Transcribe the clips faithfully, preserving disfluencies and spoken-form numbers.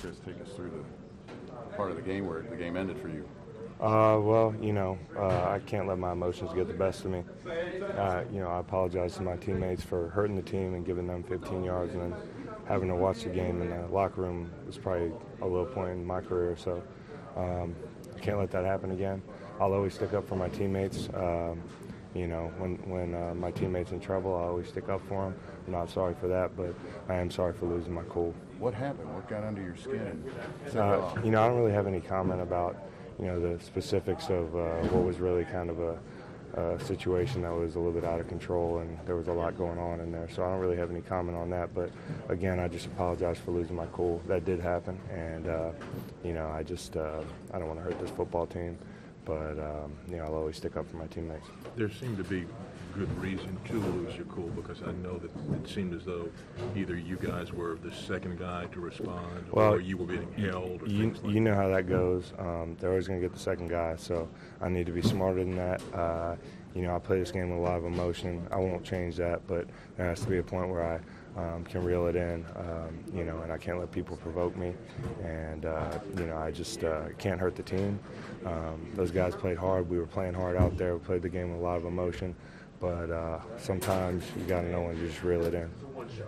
Chris, take us through the part of the game where the game ended for you. Uh, well, you know, uh, I can't let my emotions get the best of me. Uh, you know, I apologize to my teammates for hurting the team and giving them fifteen yards, and then having to watch the game in the locker room was probably a low point in my career. So um, I can't let that happen again. I'll always stick up for my teammates. Um, you know, when when uh, my teammates in trouble, I always stick up for them. I'm not sorry for that, but I am sorry for losing my cool. What happened? What got under your skin? Uh, you know, I don't really have any comment about, you know, the specifics of uh, what was really kind of a, a situation that was a little bit out of control, and there was a lot going on in there. So I don't really have any comment on that. But again, I just apologize for losing my cool. That did happen, and uh, you know, I just uh, I don't want to hurt this football team. But um, you know, I'll always stick up for my teammates. There seemed to be good reason to lose your cool, because I know that it seemed as though either you guys were the second guy to respond, well, or you were being held. Or you, things like you know how that goes. Um, they're always going to get the second guy, so I need to be smarter than that. Uh, you know, I play this game with a lot of emotion. I won't change that, but there has to be a point where I um, can reel it in, um, you know, and I can't let people provoke me. And, uh, you know, I just uh, can't hurt the team. Um, those guys played hard. We were playing hard out there. We played the game with a lot of emotion. But uh, sometimes you got to know when to just reel it in.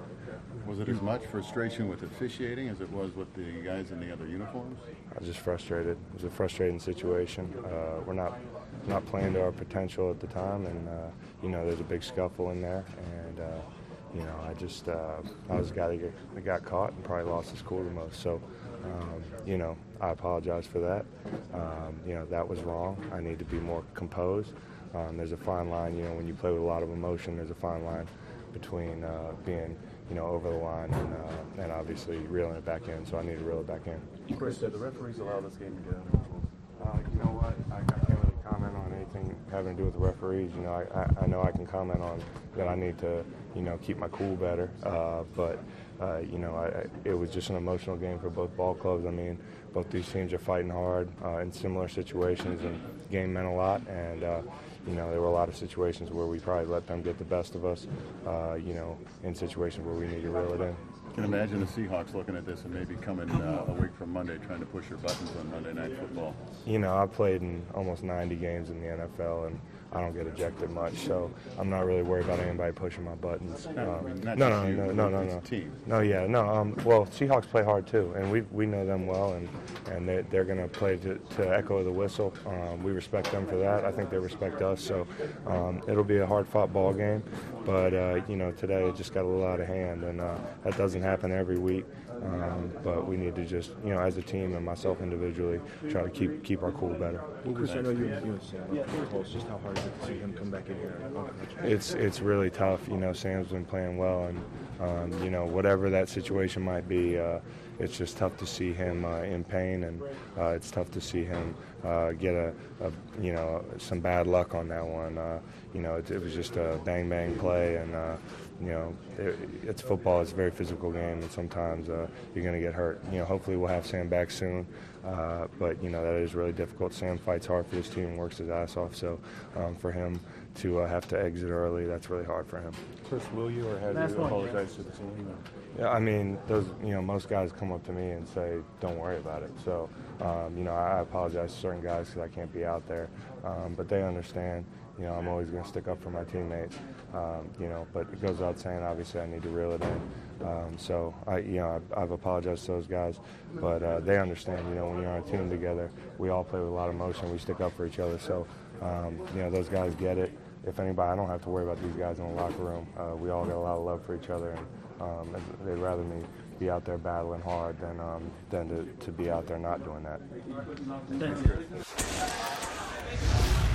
Was it as much frustration with officiating as it was with the guys in the other uniforms? I was just frustrated. It was a frustrating situation. Uh, we're not not playing to our potential at the time, and uh, you know, there's a big scuffle in there, and uh, you know, I just uh, I was the guy that, get, that got caught and probably lost his cool the most. So, um, you know, I apologize for that. Um, you know, that was wrong. I need to be more composed. Um, there's a fine line, you know, when you play with a lot of emotion, there's a fine line between uh, being, you know, over the line and, uh, and obviously reeling it back in. So I need to reel it back in. Chris, did the referees allow this game to get out of control? Uh, you know what? I, I can't really comment on anything having to do with the referees. You know, I, I, I know I can comment on that I need to, you know, keep my cool better. Uh, but, uh, you know, I, it was just an emotional game for both ball clubs. I mean, both these teams are fighting hard uh, in similar situations, and the game meant a lot. And, uh, you know, there were a lot of situations where we probably let them get the best of us, uh, you know, in situations where we need to reel it in. I can imagine the Seahawks looking at this and maybe coming uh, a week from Monday trying to push your buttons on Monday Night Football. You know, I've played in almost ninety games in the N F L, and I don't get ejected much, so I'm not really worried about anybody pushing my buttons. No, Um, I mean, not no, just no, you, no, no, no, it's no. a team. No, yeah, no. Um, well, Seahawks play hard too, and we we know them well, and and they, they're going to play to, to echo the whistle. Um, we respect them for that. I think they respect us. So um, it'll be a hard-fought ball game, but uh, you know, today it just got a little out of hand, and uh, that doesn't happen every week. Um, but we need to just, you know, as a team and myself individually, try to keep keep our cool better. Well, Chris, I know you, you and Sam are pretty close. Just how hard is it to see him come back in here? It's it's really tough. You know, Sam's been playing well, and um, you know, whatever that situation might be, uh, it's just tough to see him uh, in pain, and uh, it's tough to see him uh, get a, a you know some bad luck on that one. Uh, you know, it, it was just a bang bang play, and uh, you know, it, it's football. It's a very physical game, and sometimes uh, you're going to get hurt. You know, hopefully we'll have Sam back soon, uh, but you know that is really difficult. Sam fights hard for his team and works his ass off. So um, for him to uh, have to exit early, that's really hard for him. Chris, will you or have Last you one. apologized to the team? Yeah, I mean, those, you know, most guys come up to me and say, don't worry about it. So, um, you know, I apologize to certain guys because I can't be out there. Um, but they understand, you know, I'm always going to stick up for my teammates. Um, you know, but it goes without saying, obviously, I need to reel it in. Um, so, I, you know, I've, I've apologized to those guys. But uh, they understand, you know, when you're on a team together, we all play with a lot of emotion. We stick up for each other. So, um, you know, those guys get it. If anybody, I don't have to worry about these guys in the locker room. Uh, we all got a lot of love for each other, and um, they'd rather me be out there battling hard than um, than to, to be out there not doing that. Thanks.